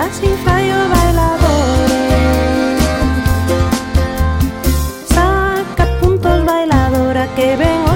sin fallo bailadores. Saca puntos bailadora que ven